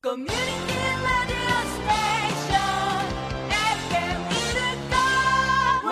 コミュニティラディオステーション FM イルカ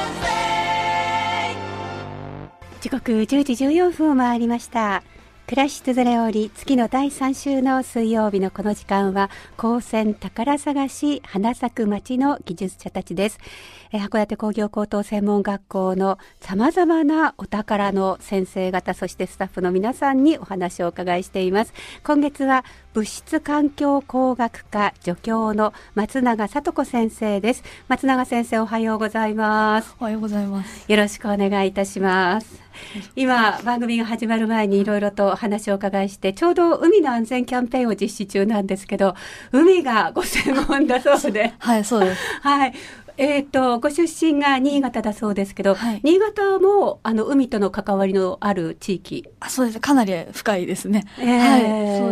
Wednesday 時刻10時14分を回りました。暮らしつれおり月の第3週の水曜日のこの時間は高専宝探し花咲く町の技術者たちです。函館工業高等専門学校のさまざまなお宝の先生方、そしてスタッフの皆さんにお話をお伺いしています。今月は物質環境工学科助教の松永聡子先生です。松永先生、おはようございます。 おはようございます。 よろしくお願いいたします。今番組が始まる前にいろいろとお話をお伺いして、ちょうど海の安全キャンペーンを実施中なんですけど、海がご専門だそうではい、そうです。 はい。ご出身が新潟だそうですけど、 はい、 新潟も海との関わりのある地域。 そうです。かなり深いですね。 はい。 そう、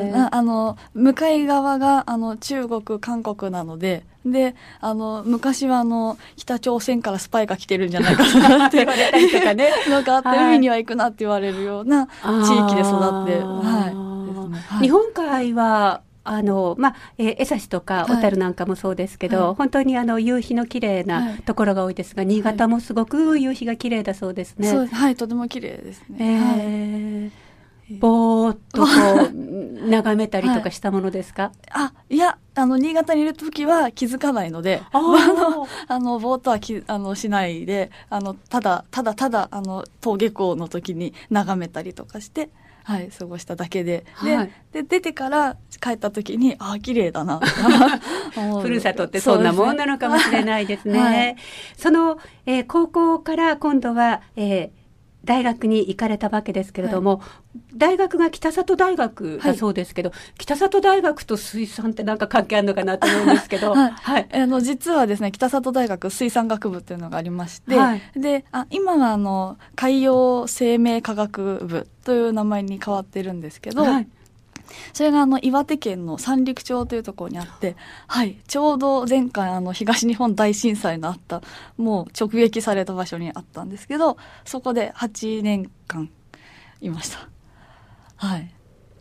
向かい側が中国、韓国なので、で、昔は北朝鮮からスパイが来てるんじゃないかなって言われたりとかね、のがあって、海には行くなって言われるような地域で育って、はいですね。 日本海は江差とか小樽なんかもそうですけど、本当に夕日の綺麗なところが多いですが、新潟もすごく夕日が綺麗だそうですね。 そうです。はい、とても綺麗ですね。 ぼーっとこう眺めたりとかしたものですか？ いや、新潟にいるときは気づかないので、ぼーっとはしないで、ただ、登下校の時に眺めたりとかして、はい、過ごしただけで、で、出てから帰った時に、綺麗だな。 ふるさとってそんなもんなのかもしれないですね。はい、その、高校から今度は、大学に行かれたわけですけれども、大学が北里大学だそうですけど、北里大学と水産ってなんか関係あるのかなと思うんですけど、 実はですね、北里大学水産学部っていうのがありまして、で、今は海洋生命科学部という名前に変わってるんですけど、それが岩手県の三陸町というところにあって、ちょうど前回東日本大震災のあった、もう直撃された場所にあったんですけど、そこで8年間いました。はい。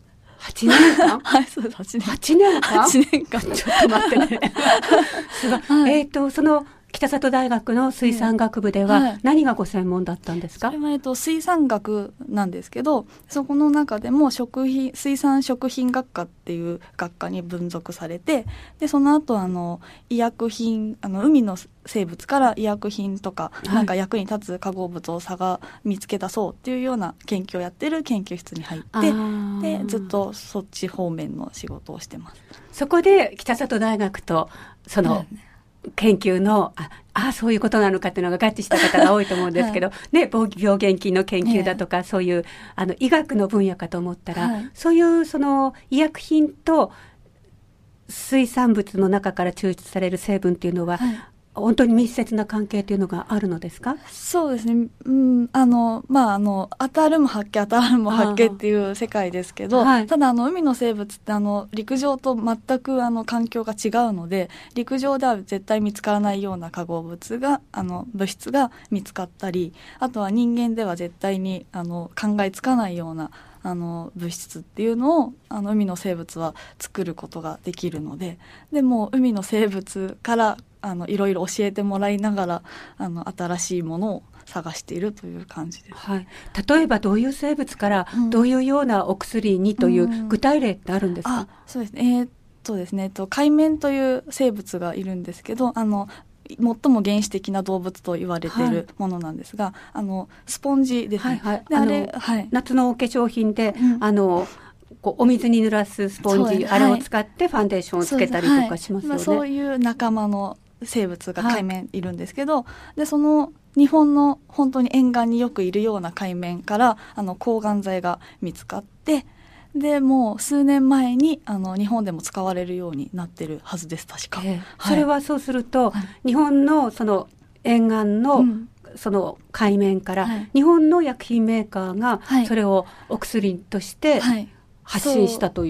8年間はい、そうです、8年間。 8年間 ?8 年間。 ちょっと待ってね。すごい。その、北里大学の水産学部では何がご専門だったんですか？ それは水産学なんですけど、そこの中でも水産食品学科っていう学科に分属されて、でその後医薬品、海の生物から医薬品とか、なんか役に立つ化合物を見つけ出そうっていうような研究をやってる研究室に入って、でずっとそっち方面の仕事をしてます。 そこで北里大学とその、研究のそういうことなのかっていうのが合致した方が多いと思うんですけど、病原菌の研究だとか、そういう医学の分野かと思ったら、そういうその医薬品と水産物の中から抽出される成分っていうのは、本当に密接な関係というのがあるのですか？ そうですね。当たるも発見、当たらぬも発見っていう世界ですけど、ただ海の生物って陸上と全く環境が違うので、陸上では絶対見つからないような化合物が、物質が見つかったり、あとは人間では絶対に考えつかないような物質っていうのを海の生物は作ることができるので、でも海の生物からいろいろ教えてもらいながら新しいものを探しているという感じです。 例えばどういう生物からどういうようなお薬にという具体例ってあるんですか？ そうですね。海綿という生物がいるんですけど、最も原始的な動物と言われているものなんですが、スポンジですね。 夏のお化粧品で、お水に濡らすスポンジ、あれを使ってファンデーションをつけたりとかしますよね。 そういう仲間の生物が海綿いるんですけど、でその日本の本当に沿岸によくいるような海綿から抗がん剤が見つかって、でもう数年前に日本でも使われるようになってるはずです、確か。 それはそうすると、日本のその沿岸の、その海綿から、日本の薬品メーカーがそれをお薬として発信したという。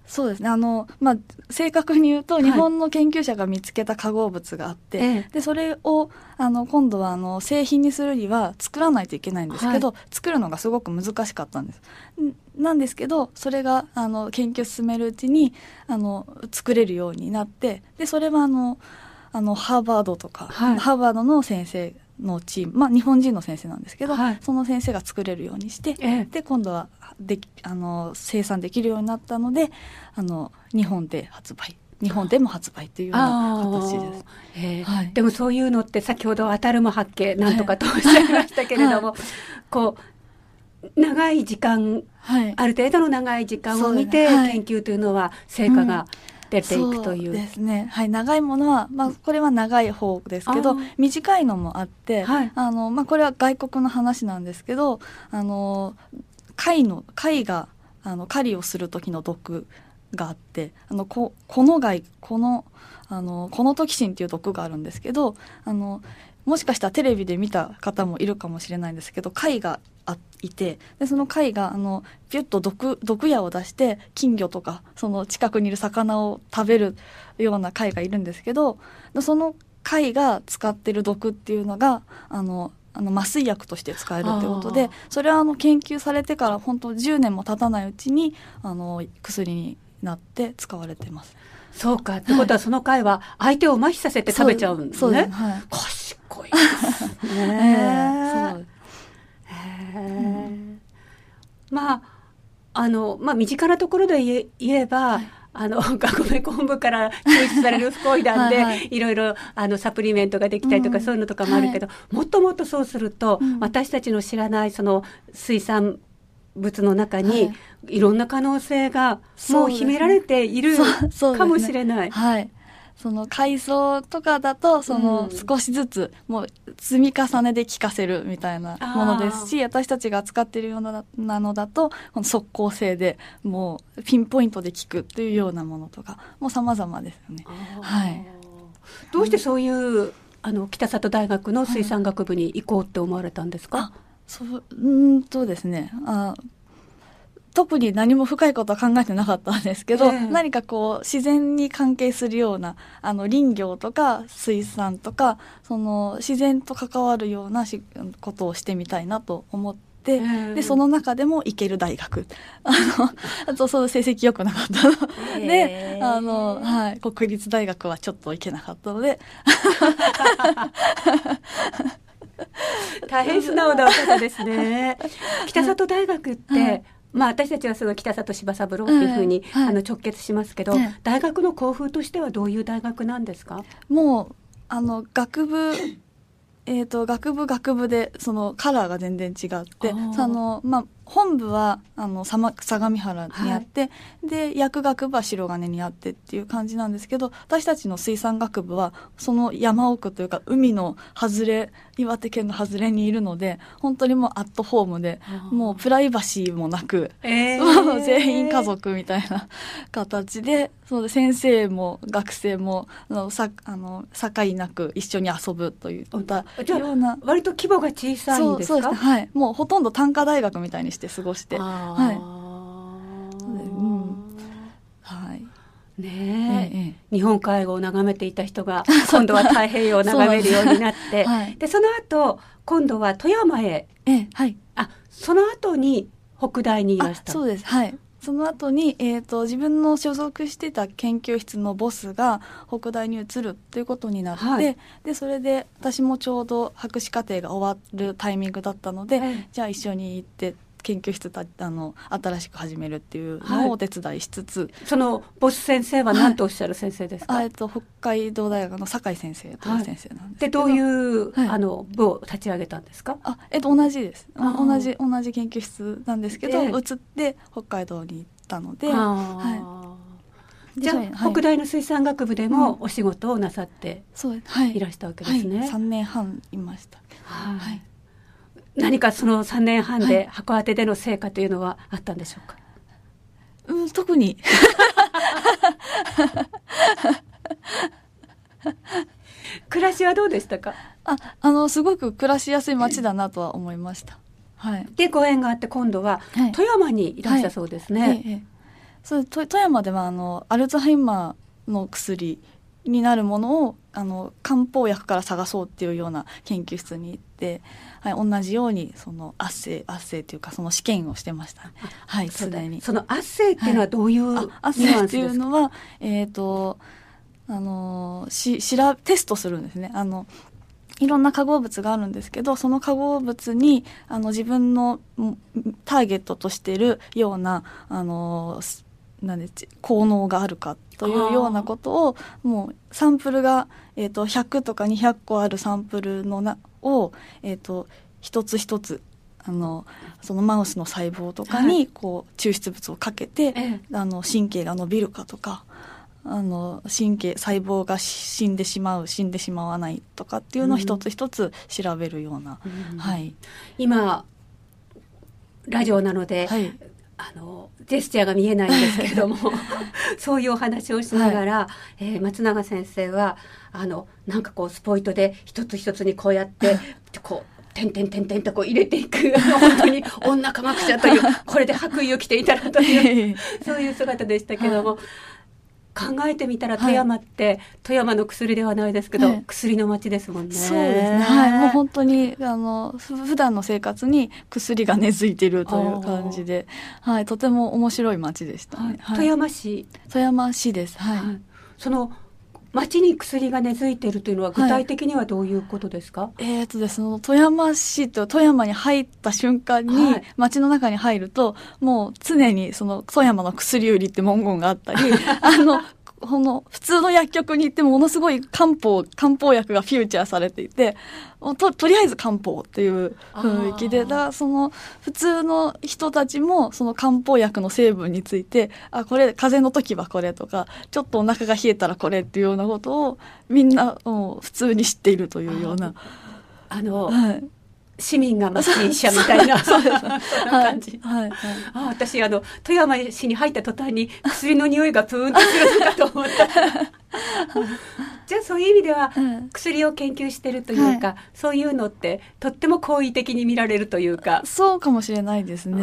そうですね。正確に言うと、日本の研究者が見つけた化合物があって、で、それを、今度は、製品にするには作らないといけないんですけど、作るのがすごく難しかったんです。なんですけど、それが、研究を進めるうちに、作れるようになって、で、それは、ハーバードとか、ハーバードの先生のチーム、日本人の先生なんですけど、その先生が作れるようにして、で、今度は生産できるようになったので、日本でも発売というような形です。 でもそういうのって先ほど当たるも発見なんとかとおっしゃいましたけれども、こう長い時間、ある程度の長い時間を見て研究というのは成果が出ていくという。 そうですね。はい、長いものは、これは長い方ですけど、短いのもあって、これは外国の話なんですけど、貝が、狩りをする時の毒があって、このトキシンっていう毒があるんですけど、もしかしたらテレビで見た方もいるかもしれないんですけど、貝がいて、でその貝がピュッと毒矢を出して金魚とかその近くにいる魚を食べるような貝がいるんですけど、その貝が使ってる毒っていうのが麻酔薬として使えるってことで、それは研究されてから本当10年も経たないうちに薬になって使われてます。 そうか。ってことはその貝は相手を麻痺させて食べちゃうんですね。 そうです。 賢いですね。身近なところで言えば、学名昆布から抽出されるフコイダンでいろいろサプリメントができたりとか、そういうのとかもあるけど、もっともっとそうすると、私たちの知らないその水産物の中にいろんな可能性がもう秘められているかもしれない。 その海藻とかだと少しずつもう積み重ねで効かせるみたいなものですし、私たちが使っているようなのだと即効性でもうピンポイントで効くっていうようなものとかもう様々ですよね。 どうしてそういう北里大学の水産学部に行こうって思われたんですか？ ですね。特に何も深いことは考えてなかったんですけど、何か自然に関係するような林業とか水産とか自然と関わるようなことをしてみたいなと思って、でその中でも行ける大学あとその成績良くなかったので、国立大学はちょっと行けなかったので大変素直なお方ですね。北里大学って、私たちはその北里柴三郎というふうに、直結しますけど、大学の校風としてはどういう大学なんですか？ もう学部でそのカラーが全然違って、本部は相模原にあって、で薬学部は白金にあってっていう感じなんですけど、私たちの水産学部はその山奥というか海の外れ、岩手県の外れにいるので、本当にもうアットホームで、もうプライバシーもなく、もう全員家族みたいな形で、そうで先生も学生も境なく一緒に遊ぶといったような。 割と規模が小さいんですか？ そうですね。もうほとんど短科大学みたいにして過ごして、 日本海を眺めていた人が今度は太平洋を眺めるようになって、でその後今度は富山へ、その後に北大にいらした。 そうです。その後に、自分の所属してた研究室のボスが北大に移るということになって、でそれで私もちょうど博士課程が終わるタイミングだったので、じゃあ一緒に行って研究室新しく始めるっていうのをお手伝いしつつ、 そのボス先生は何とおっしゃる先生ですか？ 北海道大学の酒井先生という先生なんですけど、 でどういう部を立ち上げたんですか？ 同じです。同じ研究室なんですけど、移って北海道に行ったので、 じゃあ、北大の水産学部でもお仕事をなさっていらしたわけですね。 3年半いました。 何かその3年半で函館での成果というのはあったんでしょうか？ 特に暮らしはどうでしたか？ すごく暮らしやすい街だなとは思いました。 でご縁があって今度は富山にいらしたそうですね。 富山ではアルツハイマーの薬になるものを漢方薬から探そうっていうような研究室に行って、はい、同じようにその圧生というかその試験をしてましたね。はい、すでに。 その圧生っていうのはどういうニュアンスですか？ 圧生っていうのはテストするんですね。いろんな化合物があるんですけど、その化合物に自分のターゲットとしているような効能があるかというようなことを、もうサンプルが、100とか200個あるサンプルを、一つ一つそのマウスの細胞とかにこう抽出物をかけて、神経が伸びるかとか、細胞が死んでしまわないとかっていうのを一つ一つ調べるような、はい、 今ラジオなので、はい、ジェスチャーが見えないんですけれどもそういうお話をしながら、松永先生はなんかこうスポイトで一つ一つにこうやってこう点々とこう入れていく本当に女科学者というこれで白衣を着ていたらというそういう姿でしたけども、考えてみたら富山って、富山の薬ではないですけど、薬の街ですもんね。 そうですね、はい、もう本当に普段の生活に薬が根付いているという感じで、はい、とても面白い街でしたね。 はい、富山市です、はいはい、 その町に薬が根付いているというのは具体的にはどういうことですか？ ですね、富山市と富山に入った瞬間に、町の中に入るともう常にその富山の薬売りって文言があったり普通の薬局に行ってものすごい漢方薬がフューチャーされていて、とりあえず漢方っていう雰囲気で、その普通の人たちもその漢方薬の成分について、これ風邪の時はこれとか、ちょっとお腹が冷えたらこれっていうようなことをみんな普通に知っているというような、はい、 市民が町医者みたいなそうな感じ、 はいはい、 私富山市に入った途端に薬の匂いがプーンとするのかと思ったじゃあそういう意味では、薬を研究してるというか、そういうのってとっても好意的に見られるというか、 そうかもしれないですね。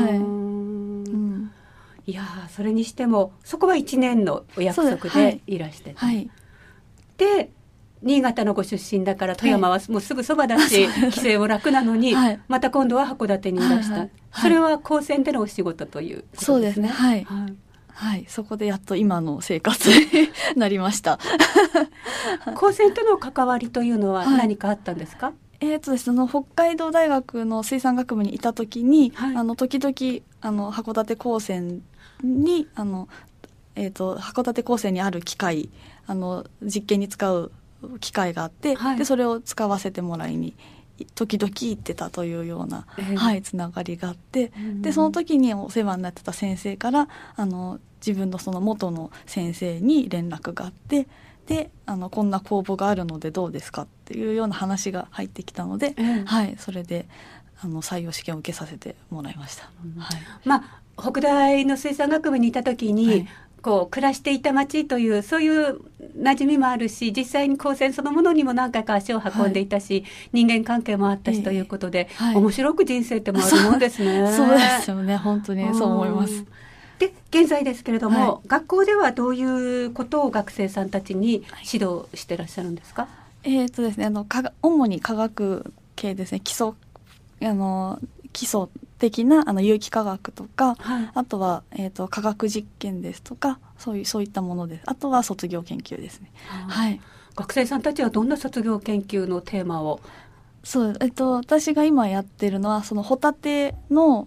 いやそれにしてもそこは1年のお約束でいらしてて、で新潟のご出身だから富山はもうすぐそばだし、帰省も楽なのに、また今度は函館にいらした、それは高専でのお仕事ということですね。 そうですね、はいはい、そこでやっと今の生活になりました高専との関わりというのは何かあったんですか？ ですね、北海道大学の水産学部にいた時に、時々函館高専に函館高専にある機械実験に使う機会があって、でそれを使わせてもらいに時々行ってたというような、つながりがあって、でその時にお世話になってた先生から自分のその元の先生に連絡があって、でこんな公募があるのでどうですかっていうような話が入ってきたので、それで採用試験を受けさせてもらいました。 北大の水産学部にいた時に、こう暮らしていた町というそういう馴染みもあるし、実際に高専そのものにも何回か足を運んでいたし、人間関係もあったしということで、面白く人生って回るもんですね。 そうですよね、本当にそう思います。 で現在ですけれども、学校ではどういうことを学生さんたちに指導してらっしゃるんですか？ ですね、主に科学系ですね、基礎的な有機化学とか、あとは、科学実験ですとか、そういったものです。あとは卒業研究ですね。 学生さんたちはどんな卒業研究のテーマを？ 私が今やってるのはそのホタテの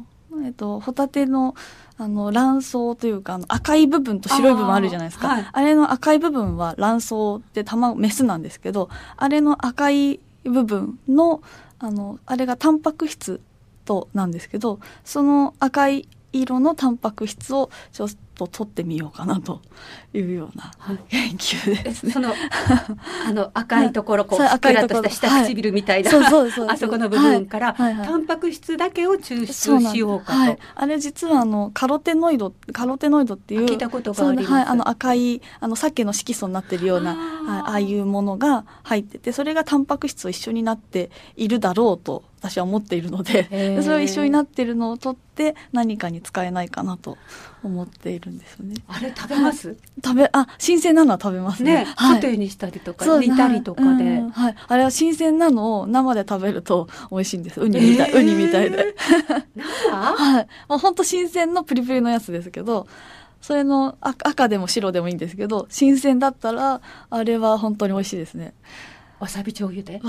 卵巣というか赤い部分と白い部分あるじゃないですか。あれの赤い部分は卵巣でメスなんですけど、あれの赤い部分のあれがタンパク質なんですけど、その赤い色のタンパク質をちょっと取ってみようかなというような研究ですね。 その赤いところ、こうふっくらとした下唇みたいな、あそこの部分から、タンパク質だけを抽出しようかと。 あれ実はカロテノイドっていう聞いたことがあります。 赤い鮭の色素になっているようなああいうものが入ってて、それがタンパク質と一緒になっているだろうと私は思っているので、でそれを一緒になっているのを取って何かに使えないかなと思っているんですよね。 あれ食べます？ 新鮮なのは食べますね。 ソテーにしたりとか煮たりとかで、 あれは新鮮なのを生で食べると美味しいんです。ウニみたいではい、もうほんと新鮮のプリプリのやつですけど、それの赤でも白でもいいんですけど、新鮮だったらあれは本当に美味しいですね。 わさび醤油で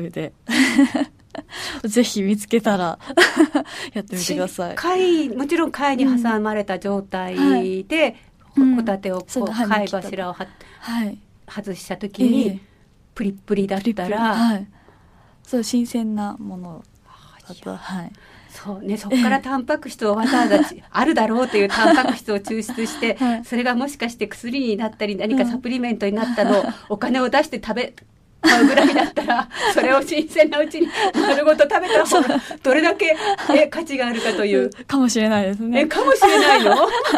ぜひ見つけたらやってみてください。 もちろん貝に挟まれた状態で、ホタテを貝柱を外した時にプリップリだったら、 そう新鮮なものだと、 そうね、そこからタンパク質をわざわざあるだろうというタンパク質を抽出して、それがもしかして薬になったり何かサプリメントになったのをお金を出して買うぐらいだったら、それを新鮮なうちに丸ごと食べた方がどれだけ価値があるかというかもしれないですね。 かもしれないの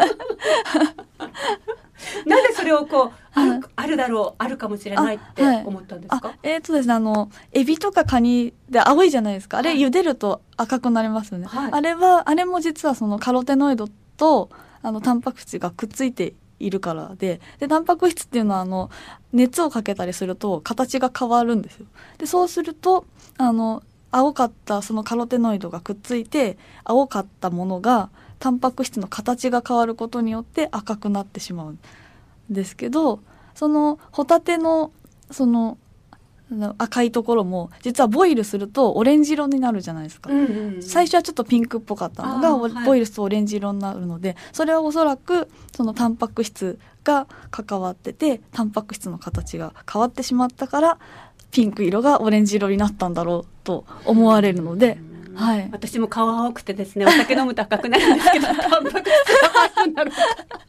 なぜそれをあるだろう、あるかもしれないって思ったんですか？ ですね、エビとかカニで青いじゃないですか。あれ茹でると赤くなりますよね。あれも実はそのカロテノイドとタンパク質がくっついているからで、タンパク質っていうのは熱をかけたりすると形が変わるんですよ。でそうすると青かったそのカロテノイドがくっついて、青かったものがタンパク質の形が変わることによって赤くなってしまうんですけど、そのホタテのその赤いところも実はボイルするとオレンジ色になるじゃないですか。最初はちょっとピンクっぽかったのがボイルするとオレンジ色になるので、それはおそらくそのタンパク質が関わってて、タンパク質の形が変わってしまったからピンク色がオレンジ色になったんだろうと思われるので、 私も顔青くてですね、お酒飲むと赤くなるんですけどタンパク質が赤くなる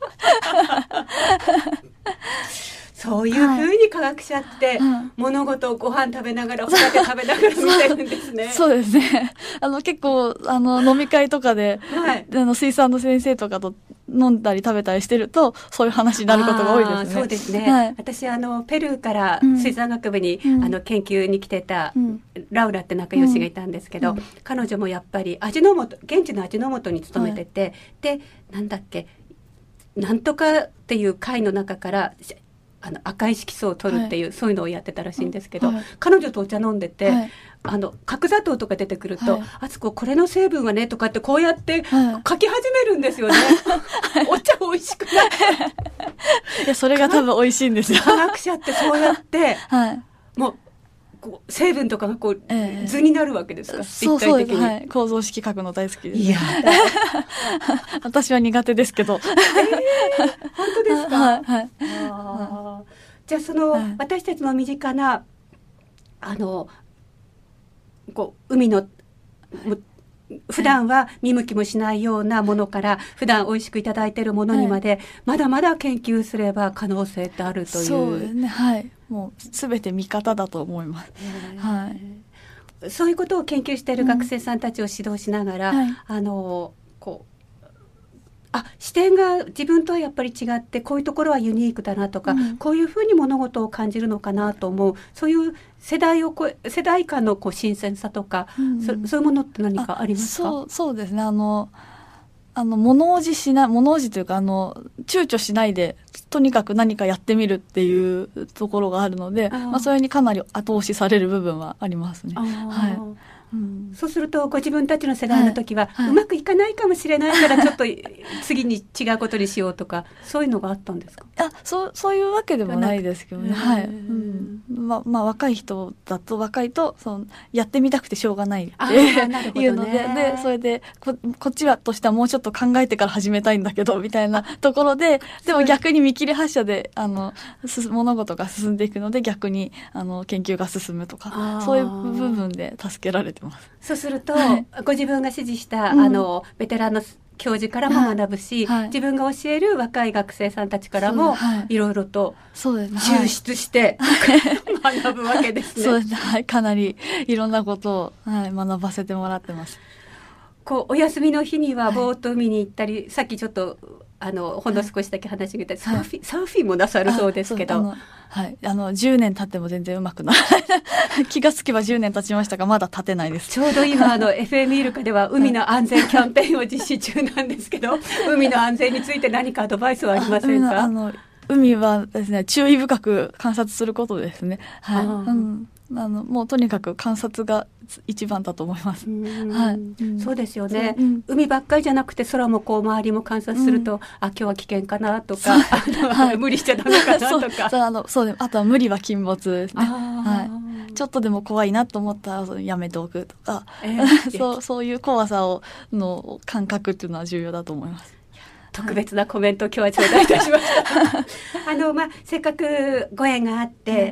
そういうふうに科学者って物事をご飯食べながらホタテ食べながら見てるんですね。 そうですね。結構飲み会とかで、水産の先生とかと飲んだり食べたりしてるとそういう話になることが多いですね。 そうですね。私ペルーから水産学部に、研究に来てた、ラウラって仲良しがいたんですけど、彼女もやっぱり現地の味の素に勤めてて、でなんだっけ、なんとかっていう貝の中から赤い色素を取るっていう、そういうのをやってたらしいんですけど、彼女とお茶飲んでて、角砂糖とか出てくると、あつここれの成分はねとかってこうやって書き始めるんですよね。お茶美味しくないいや、それが多分美味しいんですよ。 科学者ってそうやって、もう成分とかが図になるわけですか？ そうです、構造式書くの大好きです。いや私は苦手ですけど。 本当ですか？じゃあ私たちの身近な海の普段は見向きもしないようなものから普段美味しくいただいているものにまで、まだまだ研究すれば可能性ってあるという。 そうですね。もう全て見方だと思います。 そういうことを研究している学生さんたちを指導しながら、視点が自分とはやっぱり違って、こういうところはユニークだなとか、こういうふうに物事を感じるのかなと思う、そういう世代間の新鮮さとか、そういうものって何かありますか？ そうですね。物おじというか躊躇しないでとにかく何かやってみるっていうところがあるので、それにかなり後押しされる部分はありますね。 そうするとご自分たちの世代の時は、うまくいかないかもしれないからちょっと次に違うことにしようとか、そういうのがあったんですか？ そういうわけでもないですけどね。若い人だとやってみたくてしょうがないっていうので、それでこっちはとしてはもうちょっと考えてから始めたいんだけどみたいなところで、でも逆に見切り発車で物事が進んでいくので、逆に研究が進むとか、そういう部分で助けられてます。 そうすると、ご自分が指示した、ベテランの教授からも学ぶし、自分が教える若い学生さんたちからもいろいろと抽出して学ぶわけですね。 そうですね。かなりいろんなことを、学ばせてもらってます。 お休みの日にはぼーっと海に行ったり、さっきちょっとほんの少しだけ話が出て、サーフィンもなさるそうですけど、 はい、10年経っても全然うまくなら気がつけば10年経ちましたがまだ経てないです。 ちょうど今FM イルカでは海の安全キャンペーンを実施中なんですけど、海の安全について何かアドバイスはありませんか？ 海はですね、注意深く観察することですね。はい。もうとにかく観察が一番だと思います。はい。 そうですよね。海ばっかりじゃなくて空もこう周りも観察すると、今日は危険かなとか、無理しちゃダメかなとか。 そうあとは無理は禁物ですね。はい。ちょっとでも怖いなと思ったらやめておくとか、そういう怖さの感覚っていうのは重要だと思います。 特別なコメントを今日は頂戴いたしましたせっかくご縁があって、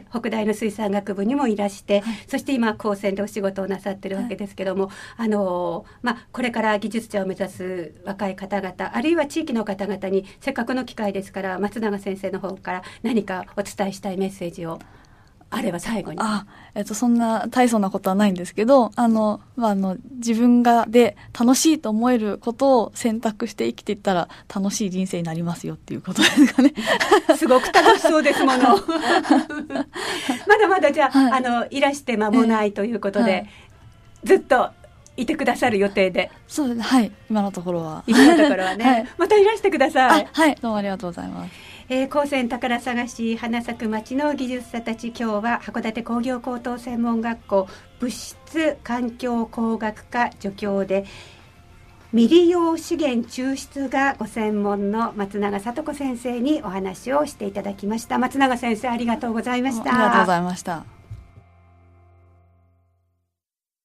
北大の水産学部にもいらして、そして今高専でお仕事をなさってるわけですけども、これから技術者を目指す若い方々、あるいは地域の方々にせっかくの機会ですから、松永先生の方から何かお伝えしたいメッセージをあれば最後に。 そんな大層なことはないんですけど、自分がで楽しいと思えることを選択して生きていったら楽しい人生になりますよっていうことですかね。 すごく楽しそうですもの。まだまだじゃあ、いらして間もないということで、ずっといてくださる予定で。 そうですね。はい。今のところはね、またいらしてください。 はい。どうもありがとうございます。 高専宝探し花咲く町の技術者たち、今日は函館工業高等専門学校物質環境工学科助教で未利用資源抽出がご専門の松永聡子先生にお話をしていただきました。松永先生、ありがとうございました。 ありがとうございました。